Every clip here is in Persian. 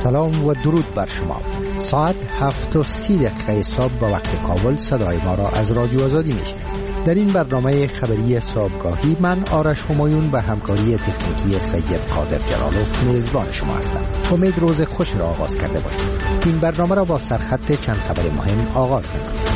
سلام و درود بر شما. ساعت 7:30 صبح به وقت کابل صدای ما را از رادیو آزادی میشنوید. در این برنامه خبری صبحگاهی من آرش همایون به همکاری تکنیکی سید قادر جلالوف میزبان شما هستم. امید روز خوش را آغاز کرده باشید. این برنامه را با سرخط چند خبر مهم آغاز می‌کنیم.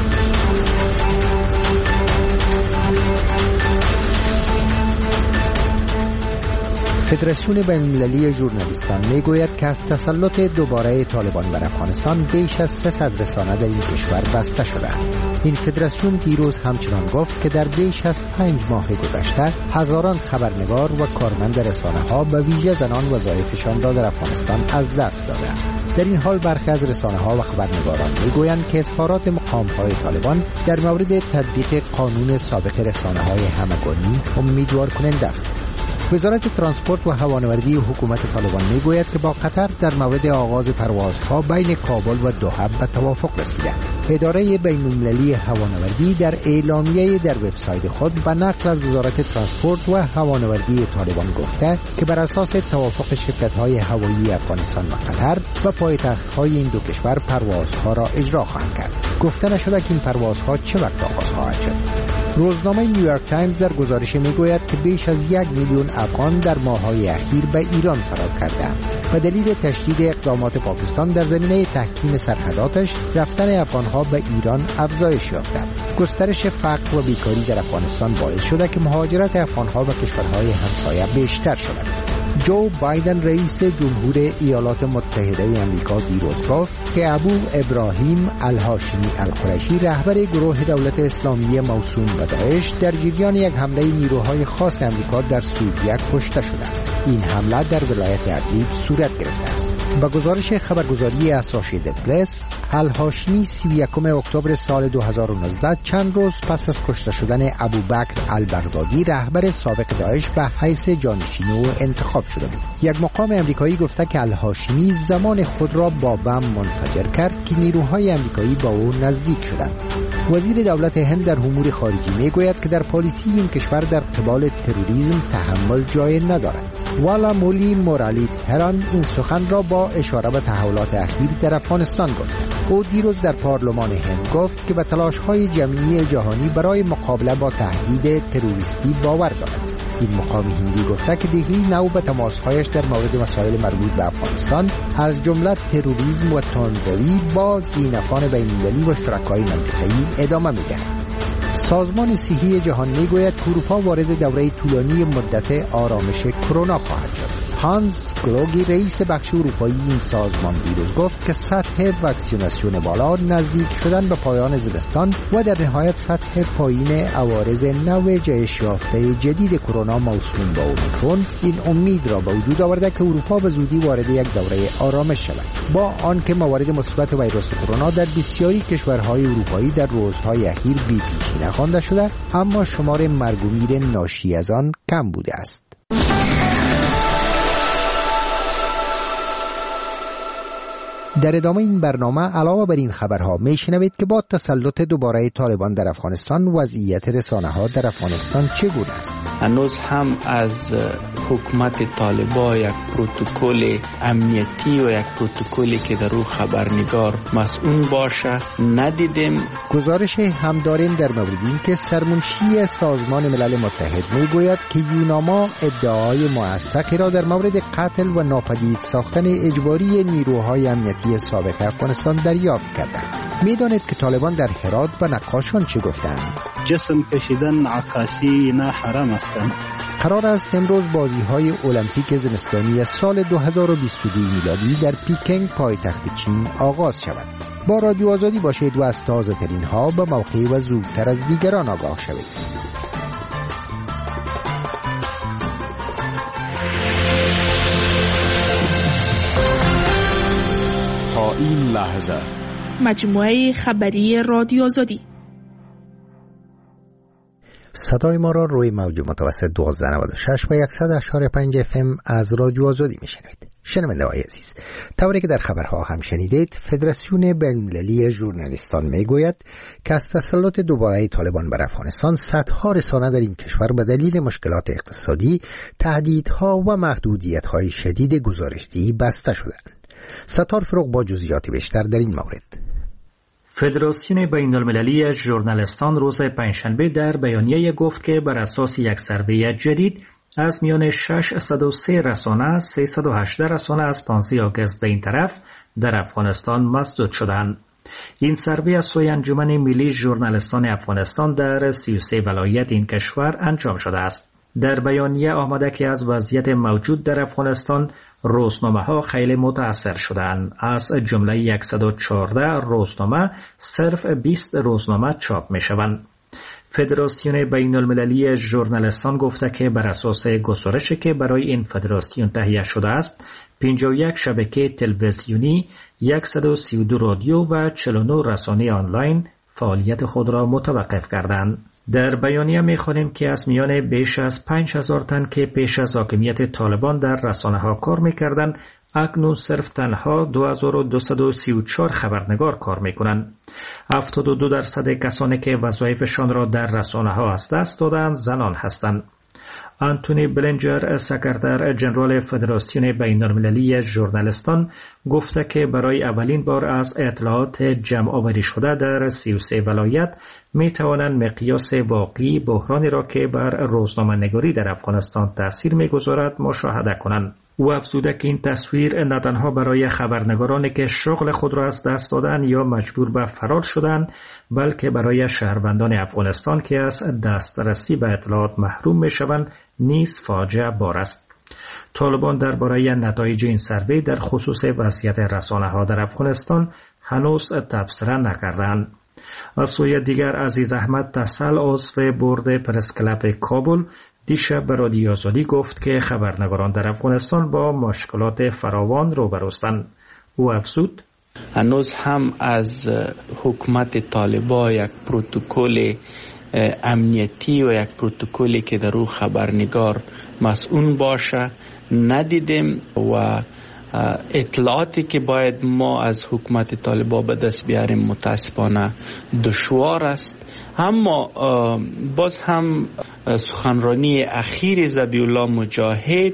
فدراسیون بین‌المللی ژورنالیستان میگوید که از تسلط دوباره طالبان بر افغانستان بیش از 300 رسانه در این کشور بسته شده. این فدراسیون دیروز همچنان گفت که در بیش از 5 ماه گذشته هزاران خبرنگار و کارمند رسانه‌ها به ویژه زنان وظایفشان را در افغانستان از دست دادند. در این حال برخی از رسانه‌ها و خبرنگاران میگویند که اظهارات مقام‌های طالبان در مورد تطبیق قانون سابق رسانه‌های همگانی امیدوار کننده است. وزارت ترانسپورت و هوانوردی حکومت طالبان میگوید که با قطر در مورد آغاز پروازها بین کابل و دوحه به توافق رسیده. اداره بین‌المللی هوانوردی در اعلامیه در وبسایت خود به نقل از وزارت ترانسپورت و هوانوردی طالبان گفته که بر اساس توافق شرکت‌های هوایی افغانستان و قطر و پایتخت‌های این دو کشور پروازها را اجرا خواهند کرد. گفته نشده که این پروازها چه وقت آغاز خواهد شد. روزنامه نیویورک تایمز در گزارش میگوید که بیش از 1 میلیون افغان در ماه‌های اخیر به ایران فرار کردند. به دلیل تشدید اقدامات پاکستان در زمینه تحکیم سرحداتش، رفتن افغان‌ها به ایران افزایش یافته. گسترش فقر و بیکاری در افغانستان باعث شده که مهاجرت افغان‌ها به کشورهای همسایه بیشتر شود. جو بایدن رئیس جمهور ایالات متحده آمریکا دیروز گفت که ابو ابراهیم الهاشمی القریشی رهبر گروه دولت اسلامی موسوم به داعش در جریان یک حمله نیروهای خاص آمریکا در سوریه کشته شده. این حمله در ولایت ادلیب صورت گرفته است. با گزارش خبرگزاری اسوسییتد پرس، الهاشمی 31 اکتبر سال 2019 چند روز پس از کشته شدن ابوبکر البغدادی رهبر سابق داعش به حیث جانشین او انتخاب شده بود. یک مقام آمریکایی گفته که الهاشمی زمان خود را با بم منفجر کرد که نیروهای آمریکایی با او نزدیک شدند. وزیر دولت هند در امور خارجی میگوید که در پالیسی این کشور در قبال تروریسم تحمل جای ندارد. والا مولی مورالی تهران این سخن را با اشاره به تحولات اخیر در افغانستان گفت. او دیروز در پارلمان هند گفت که به تلاش‌های جمعی جهانی برای مقابله با تهدید تروریستی باور دارد. این مقام هندی گفته که دهلی نو به تماس‌هایش در مورد مسائل مربوط به افغانستان از جمله تروریسم و تندروی با زینفان بین‌المللی و شرکای منطقه‌ای ادامه می‌دهد. سازمان صحی جهان میگوید که اروپا وارد دوره طولانی مدت آرامش کرونا خواهد شد. هانس گلوگی رئیس بخش اروپایی این سازمان دیروز گفت که سطح واکسیناسیون بالا، نزدیک شدن به پایان زمستان و در نهایت سطح پایین عوارض نوع جهش یافته جدید کرونا موسوم به اومیکرون این امید را به وجود آورده که اروپا به زودی وارد یک دوره آرامش شود. با آنکه موارد مثبت ویروس کرونا در بسیاری کشورهای اروپایی در روزهای اخیر بی‌پیشی نخوانده شده، اما شمار مرگ و میر ناشی از آن کم بوده است. در ادامه این برنامه علاوه بر این خبرها میشنوید که با تسلط دوباره طالبان در افغانستان وضعیت رسانه‌ها در افغانستان چگونه است. هنوز هم از حکومت طالبان یک پروتکل امنیتی و یک پروتکلی که در او خبرنگار مسئول باشه ندیدیم. گزارش هم داریم در مورد این که سرمنشی سازمان ملل متحد میگوید که یوناما ادعای موثقی را در مورد قتل و ناپدید ساختن اجباری نیروهای امنیتی سابق افغانستان دریافت کرده. میدانید که طالبان در هرات به نقاشان چه گفتند؟ جسم کشیدن عکاسی نه حرام است. قرار است امروز بازی‌های المپیک زمستانی سال 2022 میلادی در پیکنگ پایتخت چین آغاز شود. با رادیو آزادی باشید و از تازه‌ترین ها به موقع و زودتر از دیگران آگاه شوید. تا این لحظه مجموعه خبری رادیو آزادی. صدای ما را روی موج متوسط 1296 و 100.5 FM از رادیو آزادی میشنوید. شنونده‌های عزیز، طوری که در خبرها هم شنیدید، فدراسیون بین‌المللی ژورنالیستان میگوید که از تسلط دوباره طالبان بر افغانستان صدها رسانه در این کشور به دلیل مشکلات اقتصادی، تهدیدها و محدودیت‌های شدید گزارش‌دهی بسته شدند. ستار فروغ با جزئیات بیشتر در این مورد. فدراسیون بین‌المللی ژورنالیستان روز پنجشنبه در بیانیه گفت که بر اساس یک سروی جدید از میان 603 رسانه 318 رسانه از 15 آگوست به این طرف در افغانستان مسدود شدند. این سروی از سوی انجمن ملی ژورنالیستان افغانستان در 33 ولایت این کشور انجام شده است. در بیانیه آمده که از وضعیت موجود در افغانستان روزنامه‌ها خیلی متاثر شدند. از جمله 114 روزنامه صرف 20 روزنامه چاپ می‌شوند. فدراسیون بین‌المللی ژورنالیستان گفته که بر اساس گزارشی که برای این فدراسیون تهیه شده است، 51 شبکه تلویزیونی، 132 رادیو و 49 رسانه آنلاین فعالیت خود را متوقف کردند. در بیانیه می‌خوانیم که از میان بیش از 5000 تن که پیش از حاکمیت طالبان در رسانه‌ها کار می‌کردند، اکنون صرف تنها 2234 خبرنگار کار می‌کنند. 72% کسانی که وظایفشان را در رسانه‌ها از دست دادند زنان هستند. آنتونی بلینجر، سکرتر جنرال فدراسیون بین‌المللی ژورنالیستان، گفته که برای اولین بار از اطلاعات جمع آوری شده در 33 ولایت می توانند مقیاس واقعی بحرانی را که بر روزنامه‌نگاری در افغانستان تأثیر می‌گذارد مشاهده کنند. او افزوده که این تصویر نه تنها برای خبرنگارانی که شغل خود را از دست دادند یا مجبور به فرار شدند، بلکه برای شهروندان افغانستان که از دسترسی به اطلاعات محروم می‌شوند نیز فاجعه بار است. طالبان درباره نتایج این سروی در خصوص وضعیت رسانه‌ها در افغانستان هنوز تبصره نکردند. از سوی دیگر عزیز احمد تسل، عضو بورد پرس کلاب کابل، دیشب به رادیو آزادی گفت که خبرنگاران در افغانستان با مشکلات فراوان روبروستند. او افزود: هنوز هم از حکومت طالبان یک پروتکل امنیتی و یک پروتکلی که در او خبرنگار مسئول باشه ندیدیم و اطلاعاتی که باید ما از حکومت طالبان به دست بیاریم متاسفانه دشوار است. اما باز هم سخنرانی اخیر ذبیح الله مجاهد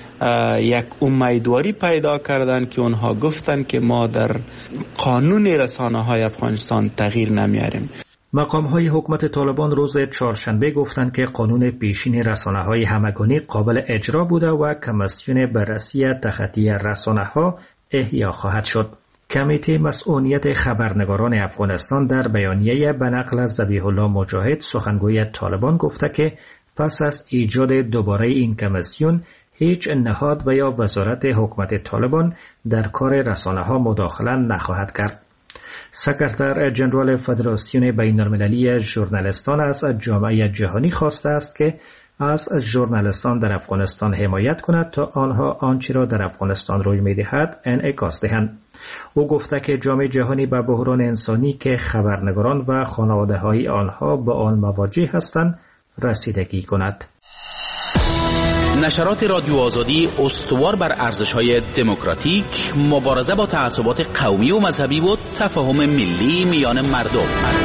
یک امیدواری پیدا کردن که اونها گفتن که ما در قانون رسانه‌های افغانستان تغییر نمیاریم. مقام‌های حکومت طالبان روز چهارشنبه گفتند که قانون پیشین رسانه‌های همگانی قابل اجرا بوده و کمیسیون بررسی تخطی رسانه‌ها احیا خواهد شد. کمیته مسئولیت خبرنگاران افغانستان در بیانیه به نقل از ذبیح الله مجاهد سخنگوی طالبان گفته که پس از ایجاد دوباره این کمیسیون هیچ نهاد و یا وزارت حکومت طالبان در کار رسانه‌ها مداخله نخواهد کرد. سکرتر جنرال فدراسیون بین‌المللی ژورنالیستان از جامعه جهانی خواسته است که از ژورنالیستان در افغانستان حمایت کند تا آنها آنچه را در افغانستان روی می‌دهد انعکاس دهند. او گفته که جامعه جهانی به بحران انسانی که خبرنگاران و خانواده‌های آنها با آن مواجه هستند رسیدگی کند. نشرات رادیو آزادی استوار بر ارزش‌های دموکراتیک، مبارزه با تعصبات قومی و مذهبی و تفاهم ملی میان مردم.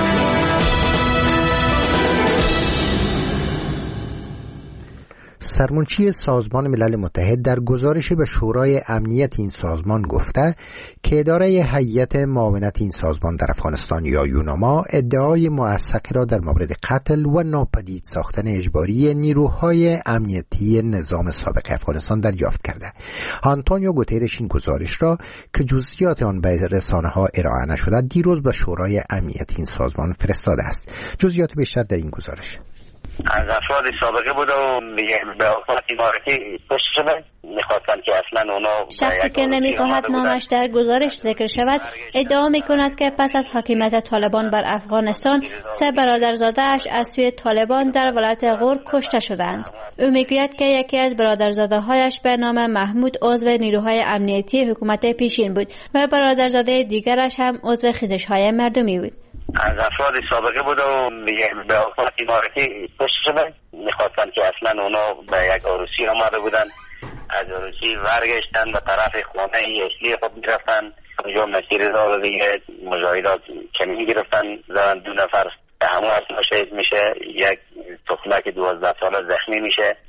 سرمنشی سازمان ملل متحد در گزارشی به شورای امنیت این سازمان گفته که اداره هیئت معاونت این سازمان در افغانستان یا یوناما ادعای موثقی را در مورد قتل و ناپدید ساختن اجباری نیروهای امنیتی نظام سابق افغانستان دریافت کرده. آنتونیو گوترش این گزارش را که جزئیات آن به رسانه‌ها ارائه نشده دیروز به شورای امنیت این سازمان فرستاده است. جزئیات بیشتر در این گزارش. از افراد سابقه بوده و به حکومت امارتی پشت شده، میخواستن که اصلا اونا شخصی که نمیخواهد نامش در گزارش ذکر شود ادعا میکند که پس از حاکمیت طالبان بر افغانستان 3 برادرزاده اش از سوی طالبان در ولایت غور کشته شدند. او میگوید که یکی از برادرزاده هایش به نام محمود عضو نیروهای امنیتی حکومت پیشین بود و برادرزاده دیگرش هم عضو خیزش های مردمی بود. از افراد سابقه بوده و به حکومت امارتی پشت شده، میخواستن که اصلا اونا به یک عروسی آمده بودن، از عروسی برگشتن به طرف خانه اصلی خود میرفتن، اونجا مسیر را دیگه مجاهدات کمی گرفتن، زدن 2 نفر همون اصلا شهید میشه، یک طفلک 12 ساله زخمی میشه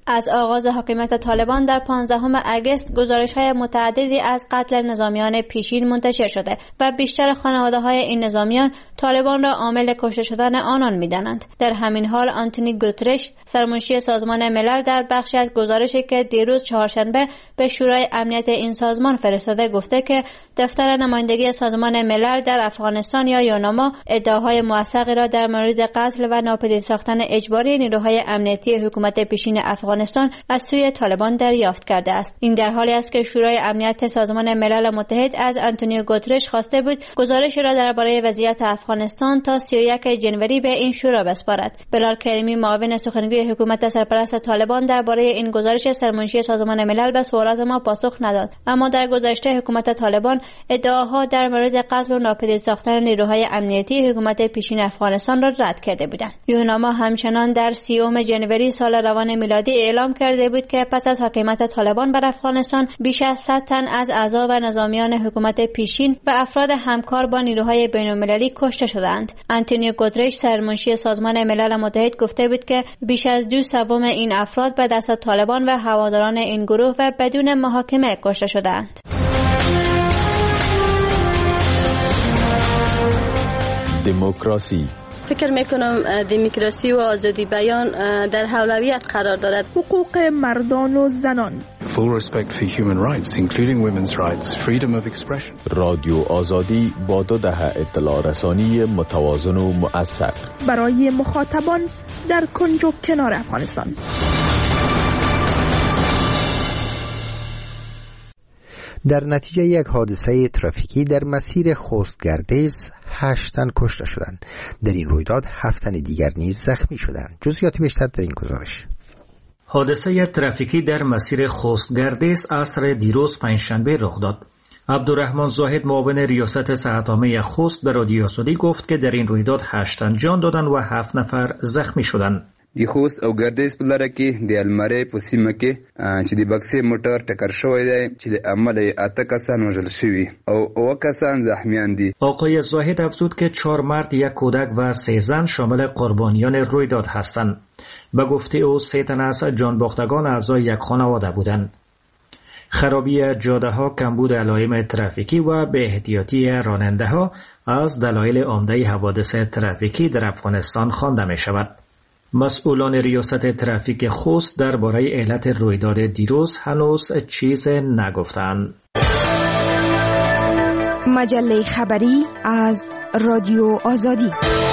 از آغاز حاکمیت طالبان در 15 اگست گزارش‌های متعددی از قتل نظامیان پیشین منتشر شده و بیشتر خانواده‌های این نظامیان طالبان را عامل کشته شدن آنان می‌دانند. در همین حال آنتونی گوترش، سرمنشی سازمان ملل، در بخشی از گزارشی که دیروز چهارشنبه به شورای امنیت این سازمان فرستاده گفته که دفتر نمایندگی سازمان ملل در افغانستان یا یوناما ادعاهای موثقی را در مورد قتل و ناپدید ساختن اجباری نیروهای امنیتی حکومت پیشین افغانستان از سوی طالبان دریافت کرده است. این در حالی است که شورای امنیت سازمان ملل متحد از آنتونیو گوترش خواسته بود گزارش را درباره وضعیت افغانستان تا 31 جنوری به این شورا بسپارد. بلال کریمی، معاون سخنگوی حکومت سرپرست طالبان، درباره این گزارش سرمنشی سازمان ملل به سوالات ما پاسخ نداد، اما در گذشته حکومت طالبان ادعاها در مورد قتل و ناپدید ساختن نیروهای امنیتی حکومت پیشین افغانستان را رد کرده بودند. یوناما همچنان در 30 جنوری سال روان میلادی اعلام کرده بود که پس از حاکمیت طالبان بر افغانستان بیش از 100 تن از اعضا و نظامیان حکومت پیشین و افراد همکار با نیروهای بین‌المللی کشته شدند. آنتونیو گوترش، سرمنشی سازمان ملل متحد، گفته بود که بیش از 2/3 این افراد به دست طالبان و هواداران این گروه و بدون محاکمه کشته شدند. دموکراسی. فکر میکنم دموکراسی و آزادی بیان در اولویت قرار دارد. حقوق مردان و زنان. Full respect for human rights including women's rights, freedom of expression. رادیو آزادی با 2 دهه اطلاع رسانی متوازن و مؤثر برای مخاطبان در کنج و کنار افغانستان. در نتیجه یک حادثه ترافیکی در مسیر خوست گردیز 8 تن کشته شدند. در این رویداد 7 تن دیگر نیز زخمی شدند. جزئیات بیشتر در این گزارش. حادثه ترافیکی در مسیر خوست گردیز عصر دیروز پنجشنبه رخ داد. عبدالرحمن زاهد، معاون ریاست صحت‌عامه خوست، به رادیو آزادی گفت که در این رویداد 8 تن جان دادند و 7 نفر زخمی شدند. د خوست او ګردیز په لاره کې د المری په سیمه کې چې د بکسې موټر ټکر شوی دی چې د عمل 8 کسان وژل شوي او 9 کسان زخمیان دي. آقای زاهد افزود که 4 مرد، 1 کودک و 3 زن شامل قربانیان رویداد هستند. به گفته او 3 تن از جانباختگان اعضای یک خانواده بودند. خرابی جاده ها، کمبود علائم ترافیکی و بی احتیاطی راننده ها از دلایل عمده حوادث ترافیکی در افغانستان خوانده می شود. مسئولان ریاست ترافیک خوست درباره علت رویداد دیروز هنوز چیز نگفتند. مجله خبری از رادیو آزادی.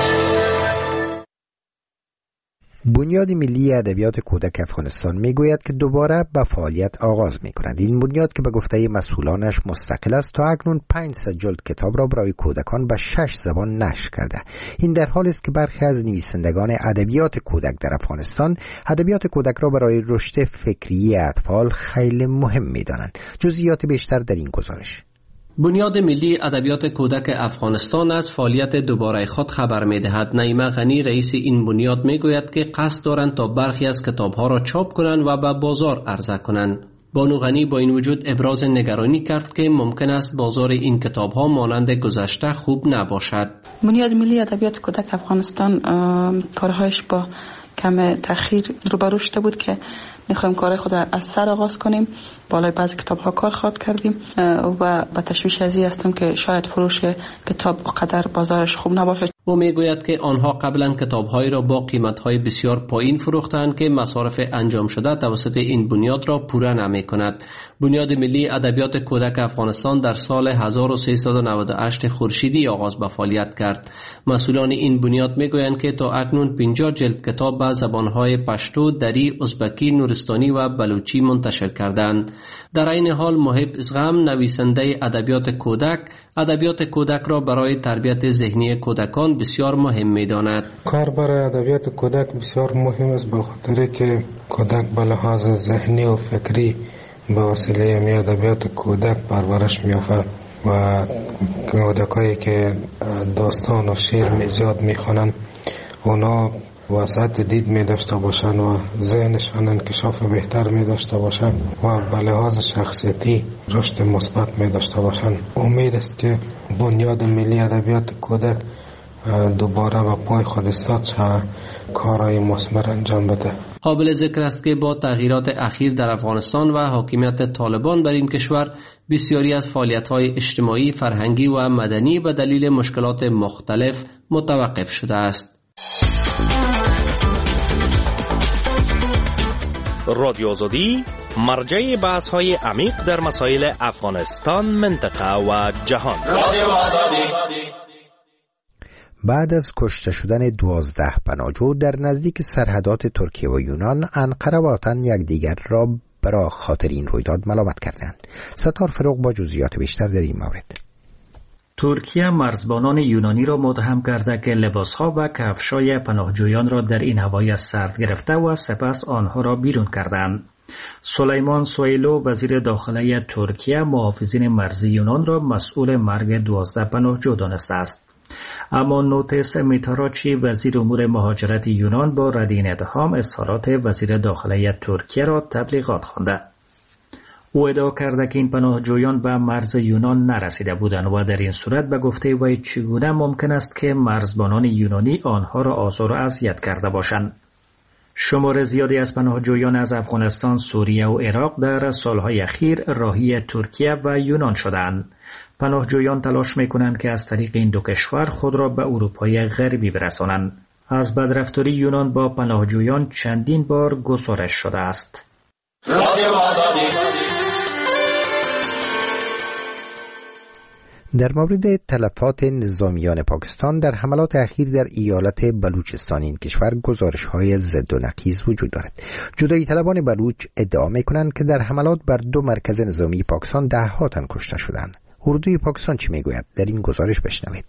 بنیاد ملی ادبیات کودک افغانستان میگوید که دوباره به فعالیت آغاز می‌کند. این بنیاد که به گفته مسئولانش مستقل است تا اکنون 500 جلد کتاب را برای کودکان به 6 زبان نشر کرده. این در حالی است که برخی از نویسندگان ادبیات کودک در افغانستان ادبیات کودک را برای رشد فکری اطفال خیلی مهم می‌دانند. جزئیات بیشتر در این گزارش. بنیاد ملی ادبیات کودک افغانستان از فعالیت دوباره خود خبر می‌دهد. نعیمه غنی، رئیس این بنیاد، میگوید که قصد دارند تا برخی از کتاب‌ها را چاپ کنند و به بازار عرضه کنند. بانو غنی با این وجود ابراز نگرانی کرد که ممکن است بازار این کتاب‌ها مانند گذشته خوب نباشد. بنیاد ملی ادبیات کودک افغانستان کارهایش با کم تأخیر روبرو شده بود که میخوایم کار خود از سر آغاز کنیم. بالای بعضی کتاب ها کار خواهد کردیم و با تشویش ازی هستم که شاید فروش کتاب قدر بازارش خوب نباشه. او میگوید که آنها قبلا کتاب‌هایی را با قیمت‌های بسیار پایین فروختند که مصارف انجام شده توسط این بنیاد را پوره نمی‌کند. بنیاد ملی ادبیات کودک افغانستان در سال 1398 خورشیدی آغاز به فعالیت کرد. مسئولان این بنیاد میگویند که تا اکنون 50 جلد کتاب به زبان‌های پشتو، دری، ازبکی، نورستانی و بلوچی منتشر کردند. در این حال محب ازغم، نویسنده ادبیات کودک را برای تربیت ذهنی کودکان بسیار مهم می‌داند. کار برای ادبیات کودک بسیار مهم است به خاطر که کودک به لحاظ ذهنی و فکری به وسیله می ادبیات کودک پرورش می‌یابد و کودکایی که داستان و شعر ایجاد می‌خوانند اونا وسعت دید می داشته باشند و ذهنشان انکشاف بهتر می داشته باشند و به لحاظ شخصیتی رشد مثبت می داشته باشند. امید است که بنیاد ملی ادبیات کودک دوباره به پای خود استاد شود، کارهای مثمر انجام بده. قابل ذکر است که با تغییرات اخیر در افغانستان و حاکمیت طالبان بر این کشور بسیاری از فعالیت‌های اجتماعی، فرهنگی و مدنی به دلیل مشکلات مختلف متوقف شده است. رادیو آزادی مرجع بحث‌های عمیق در مسائل افغانستان، منطقه و جهان. رادیو آزادی. بعد از کشته شدن 12 پناهجو در نزدیک سرحدات ترکیه و یونان، انقره و آتن یکدیگر را برای خاطر این رویداد ملامت کردند. ستار فروغ با جزئیات بیشتر در این مورد. ترکیه مرزبانان یونانی را متهم کرده که لباسها و کفشای پناهجویان را در این هوای سرد گرفته و سپس آنها را بیرون کردند. سلیمان سویلو وزیر داخله ترکیه محافظین مرزی یونان را مسئول مرگ 12 پناهجو دانسته است. اما نوتیس میتاراچی وزیر امور مهاجرت یونان با رد این اتهام اظهارات وزیر داخله ترکیه را تبلیغات خوانده. او ادعا کرده که این پناهجویان به مرز یونان نرسیده بودند و در این صورت به گفته وی چگونه ممکن است که مرزبانان یونانی آنها را آزار و اذیت کرده باشند. شمار زیادی از پناهجویان از افغانستان، سوریه و عراق در سالهای اخیر راهی ترکیه و یونان شدند. پناهجویان تلاش می‌کنند که از طریق این دو کشور خود را به اروپای غربی برسانند. از بدرفتاری یونان با پناهجویان چندین بار گزارش شده است. در مورد تلفات نظامیان پاکستان در حملات اخیر در ایالت بلوچستان این کشور گزارش‌های ضد و نقیض وجود دارد. جدایی طلبان بلوچ ادعا می‌کنند که در حملات بر 2 مرکز نظامی پاکستان 10 تن کشته شدند. اردوی پاکستان چی میگوید؟ در این گزارش بشنوید.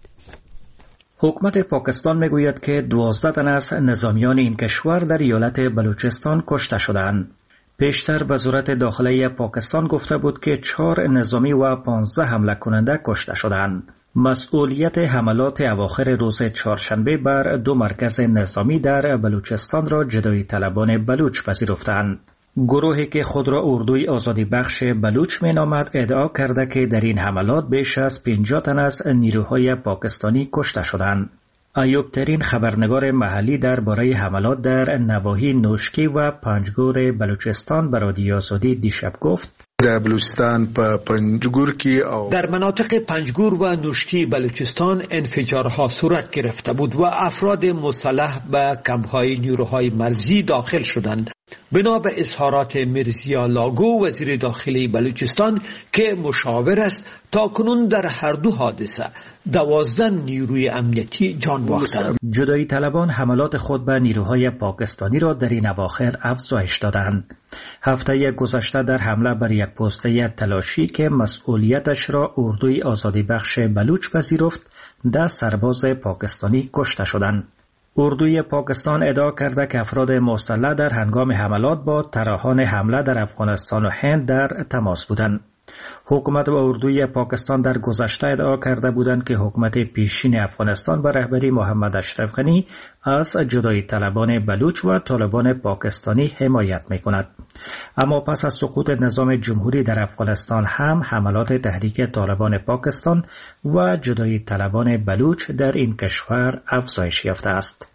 حکومت پاکستان میگوید که 12 تن از نظامیان این کشور در ایالت بلوچستان کشته شدند. پیشتر وزارت داخله پاکستان گفته بود که 4 نظامی و 15 حمله کننده کشته شدند. مسئولیت حملات اواخر روز چهارشنبه بر 2 مرکز نظامی در بلوچستان را جدایی طلبان بلوچ پذیرفتند. گروهی که خود را اردوی آزادی بخش بلوچ می نامد ادعا کرده که در این حملات بیش از 50 تن از نیروهای پاکستانی کشته شدند. ایوب ترین خبرنگار محلی درباره حملات در نواحی نوشکی و پنجگور بلوچستان به رادیو آزادی دیشب گفت: در بلوچستان پنجگور در مناطق پنجگور و نوشکی بلوچستان انفجارها صورت گرفته بود و افراد مسلح به کمپ‌های نیروهای مرزی داخل شدند. بنا به اظهارات مرزیا لاگو وزیر داخلی بلوچستان که مشاور است، تاکنون در هر 2 حادثه 12 نیروی امنیتی جان باختند. جدایی طلبان حملات خود به نیروهای پاکستانی را در این اواخر افزایش دادند. هفته گذشته در حمله بر یک پسته تلاشی که مسئولیتش را اردوی آزادی بخش بلوچ پذیرفت، 10 سرباز پاکستانی کشته شدند. اردوی پاکستان ادعا کرده که افراد مسلح در هنگام حملات با طراحان حمله در افغانستان و هند در تماس بودند. حکومت و اردوی پاکستان در گذشته ادعا کرده بودند که حکومت پیشین افغانستان به رهبری محمد اشرف غنی از جدایی طلبان بلوچ و طالبان پاکستانی حمایت می‌کند. اما پس از سقوط نظام جمهوری در افغانستان هم حملات تحریک طالبان پاکستان و جدایی طلبان بلوچ در این کشور افزایش یافته است.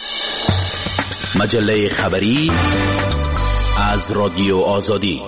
مجله خبری از رادیو آزادی.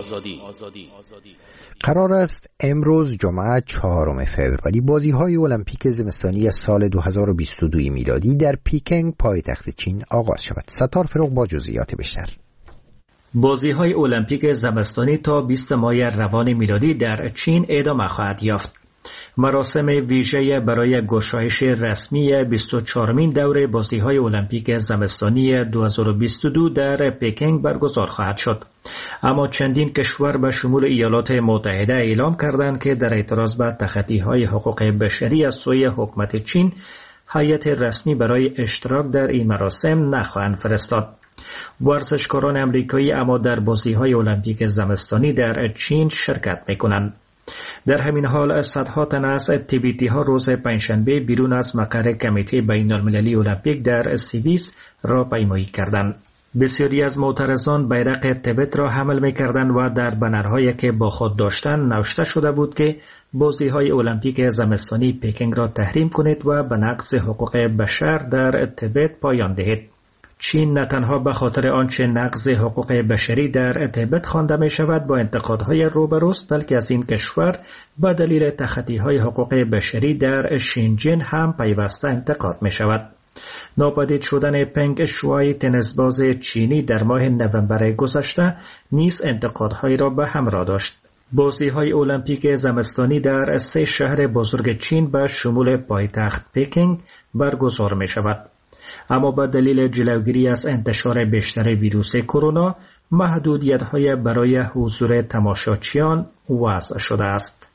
قرار است امروز جمعه 4 فوریه بازی‌های المپیک زمستانی سال 2022 میلادی در پیکنگ پایتخت چین آغاز شود. ستار فروغ با جزئیات بیشتر. بازی‌های المپیک زمستانی تا 20 ماه روان میلادی در چین ادامه خواهد یافت. مراسم ویژه برای گشایش رسمی 24مین دوره بازی‌های المپیک زمستانی 2022 در پکینگ برگزار خواهد شد. اما چندین کشور به شمول ایالات متحده اعلام کردند که در اعتراض به تخطی‌های حقوق بشری از سوی حکومت چین هیئت رسمی برای اشتراک در این مراسم نخواهند فرستاد. ورزشکاران آمریکایی اما در بازی‌های المپیک زمستانی در چین شرکت می‌کنند. در همین حال صدها تن از تیبیتی‌ها روز پنجشنبه بیرون از مقر کمیته بین‌المللی المپیک در سوئیس راهپیمایی کردند. بسیاری از معترضان بیرق تبت را حمل می‌کردند و در بنرهایی که با خود داشتند نوشته شده بود که بازی‌های المپیک زمستانی پکینگ را تحریم کنید و به نقض حقوق بشر در تبت پایان دهید. چین نه تنها به خاطر آنچه نقض حقوق بشری در تبت خوانده می شود با انتقادهای روبروست، بلکه از این کشور به دلیل تخطی‌های حقوق بشری در شینجین هم پیوسته انتقاد می شود. ناپدید شدن پنگ شوای تنیسباز چینی در ماه نوامبر گذشته نیز انتقادهایی را به همراه داشت. بازی‌های المپیک زمستانی در 3 شهر بزرگ چین به شمول پایتخت پکینگ برگزار می شود. اما به دلیل جلوگیری از انتشار بیشتر ویروس کرونا، محدودیت‌های برای حضور تماشاچیان وضع شده است.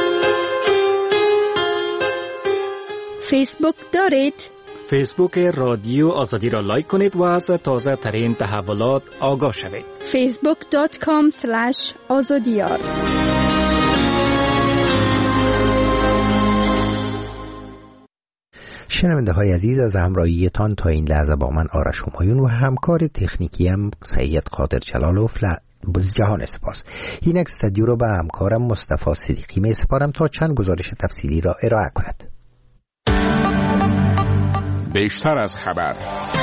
فیسبوک دارید؟ فیسبوک رادیو آزادی را لایک کنید و از تازه ترین تحولات آگاه شوید. facebook.com/azadiyar. شنونده های عزیز، از همراهیتان تا این لحظه با من آرش همایون و همکار تکنیکیم سید قادر جلالوف بز جهان سپاس. این استودیو رو به همکارم مصطفی صدیقی می سپارم تا چند گزارش تفصیلی را ارائه کند. بیشتر از خبر.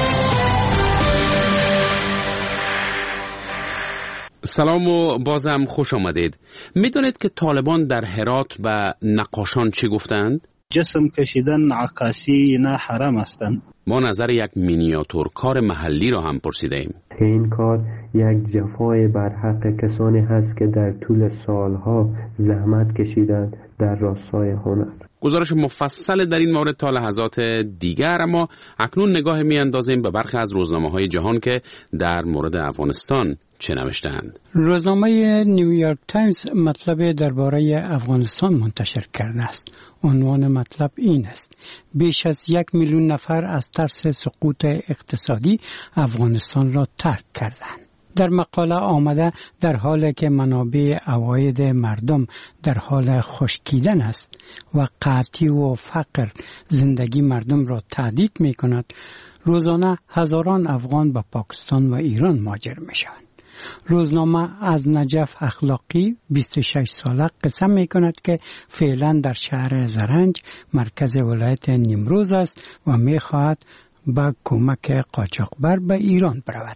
سلام و بازم خوش آمدید. میدونید که طالبان در هرات به نقاشان چی گفتند؟ جسم کشیدن عکاسی نه حرام هستند. ما نظر یک مینیاتور کار محلی را هم پرسیدیم. این کار یک جفای بر حق کسانی هست که در طول سالها زحمت کشیدند در راستای هنر. گزارش مفصل در این مورد تا لحظات دیگر، اما اکنون نگاه میاندازیم به برخی از روزنامه‌های جهان که در مورد افغانستان چه نوشتند. روزنامه نیویورک تایمز مطلب درباره افغانستان منتشر کرده است. عنوان مطلب این است: بیش از 1 میلیون نفر از ترس سقوط اقتصادی افغانستان را ترک کردند. در مقاله آمده در حالی که منابع عواید مردم در حال خشکیدن است و قحطی و فقر زندگی مردم را تهدید می کند، روزانه هزاران افغان به پاکستان و ایران مهاجر می شوند. روزنامه از نجف اخلاقی 26 ساله قسم می کند که فعلا در شهر زرنج مرکز ولایت نیمروز است و می خواهد با کمک قاچاقبر به ایران برود.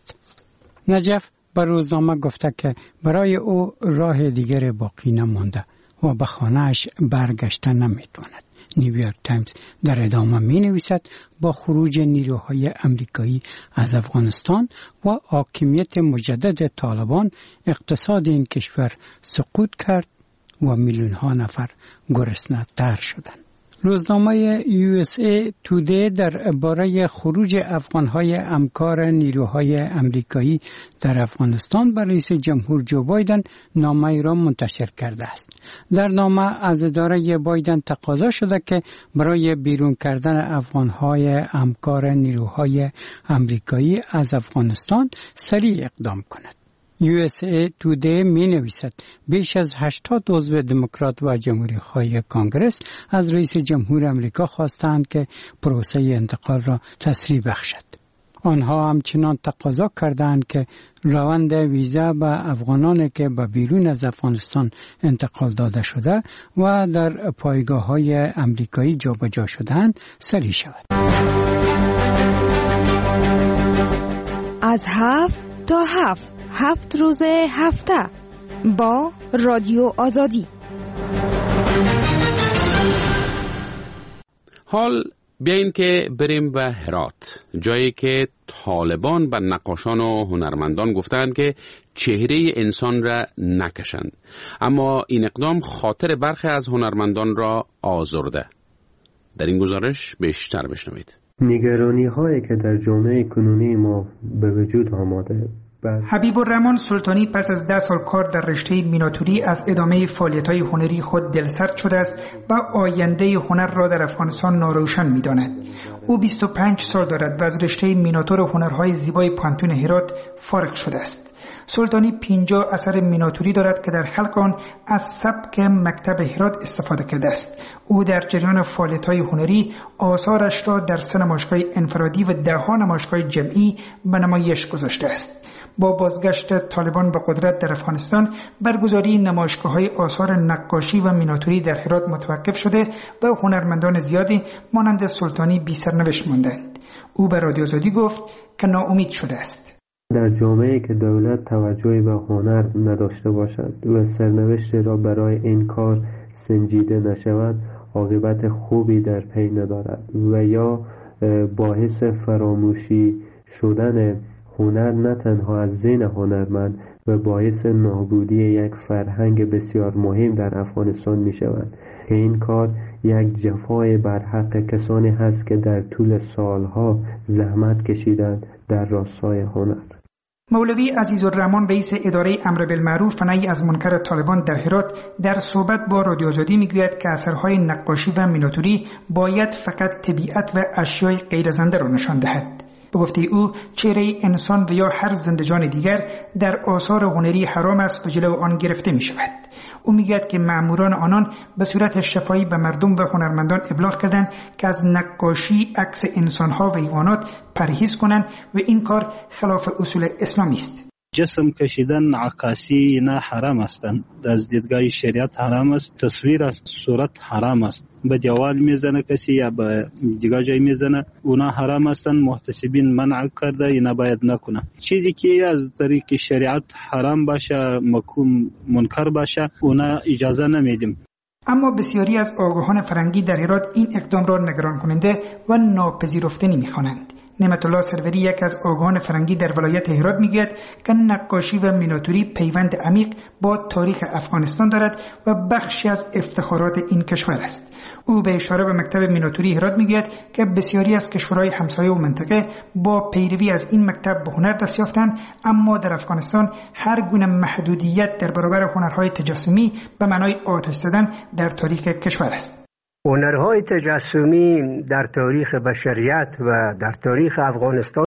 نجف به روزنامه گفته که برای او راه دیگر باقی نمانده و به خانه‌اش برگشته نمیتواند. نیویورک تایمز در ادامه می نویسد با خروج نیروهای امریکایی از افغانستان و حاکمیت مجدد طالبان اقتصاد این کشور سقوط کرد و میلیون ها نفر گرسنه تر شدند. روزنامه USA Today درباره خروج افغان‌های همکار نیروهای امریکایی در افغانستان به رئیس جمهور جو بایدن نامه‌ای را منتشر کرده است. در نامه از اداره بایدن تقاضا شده که برای بیرون کردن افغان‌های همکار نیروهای امریکایی از افغانستان سریع اقدام کند. USA Today می نویسد بیش از 80 عضو دموکرات و جمهوری‌خواه کانگرس از رئیس جمهور امریکا خواستند که پروسه انتقال را تسریع بخشد. آنها همچنان تقاضا کردند که روند ویزا به افغانانی که به بیرون از افغانستان انتقال داده شده و در پایگاه‌های امریکایی جابجا شده‌اند سریع شود. از 7 تا 7 روز هفته با رادیو آزادی. حال بیاین که بریم به هرات، جایی که طالبان به نقاشان و هنرمندان گفتند که چهره انسان را نکشند، اما این اقدام خاطر برخی از هنرمندان را آزرده. در این گزارش بیشتر بشنوید. نگرانی هایی که در جامعه کنونی ما به وجود آمده. حبیب الرحمن سلطانی پس از 10 سال کار در رشته میناتوری از ادامه فعالیت‌های هنری خود دلسرد شده است و آینده هنر را در افغانستان ناروشن می‌داند. او 25 سال دارد و از رشته میناتور هنرهای زیبای پانتون هرات فارغ شده است. سلطانی 50 اثر میناتوری دارد که در خلق آن از سبک مکتب هرات استفاده کرده است. او در جریان فعالیت‌های هنری آثارش را در 3 نمایشگاه انفرادی و 10 نمایشگاه جمعی به نمایش گذاشته است. با بازگشت طالبان به قدرت در افغانستان، برگزاری نمایشگاه‌های آثار نقاشی و میناتوری در هرات متوقف شده و هنرمندان زیادی مانند سلطانی بی سرنوشت ماندند. او به رادیو آزادی گفت که ناامید شده است. در جامعه‌ای که دولت توجهی به هنر نداشته باشد و سرنوشت را برای این کار سنجیده نشود، عاقبت خوبی در پی ندارد و یا باعث فراموشی شدن هنر نه تنها از ذهن هنرمند و باعث نابودی یک فرهنگ بسیار مهم در افغانستان می شود که این کار یک جفای بر حق کسانی هست که در طول سالها زحمت کشیدند در راستای هنر. مولوی عزیزالرحمن رئیس اداره امر بالمعروف و نهی از منکر طالبان در هرات در صحبت با رادیو آزادی میگوید که اثرهای نقاشی و میناتوری باید فقط طبیعت و اشیای غیر زنده را نشان دهد. به گفته او چهره انسان و یا هر زنده‌جان دیگر در آثار هنری حرام است و جلو آن گرفته می شود. او میگوید که مأموران آنان به صورت شفاهی به مردم و هنرمندان ابلاغ کردند که از نقاشی عکس انسان‌ها و حیوانات پرهیز کنند و این کار خلاف اصول اسلامی است. جسم کشیدن، عکاسی اینا حرام هستند. از دیدگاه شریعت حرام است. تصویر از صورت حرام است. به دیوال میزنه کسی یا به دیگه جای میزنه، اونا حرام هستند. محتسبین منع کرده، اینا باید نکنه. چیزی که از طریق شریعت حرام باشه، مکروه منکر باشه، اونا اجازه نمیدیم. اما بسیاری از آگاهان فرهنگی در هرات این اقدام را نگران کننده و ناپذیرفتنی می‌خوانند. نعمت الله سروری، یک از آگاهان فرهنگی در ولایت هرات، میگوید که نقاشی و میناتوری پیوند عمیق با تاریخ افغانستان دارد و بخشی از افتخارات این کشور است. او به اشاره به مکتب میناتوری هرات میگوید که بسیاری از کشورهای همسایه و منطقه با پیروی از این مکتب به هنر دست یافتند، اما در افغانستان هر گونه محدودیت در برابر هنرهای تجسمی به معنای آتش زدن در تاریخ کشور است. هنرهای تجسمی در تاریخ بشریت و در تاریخ افغانستان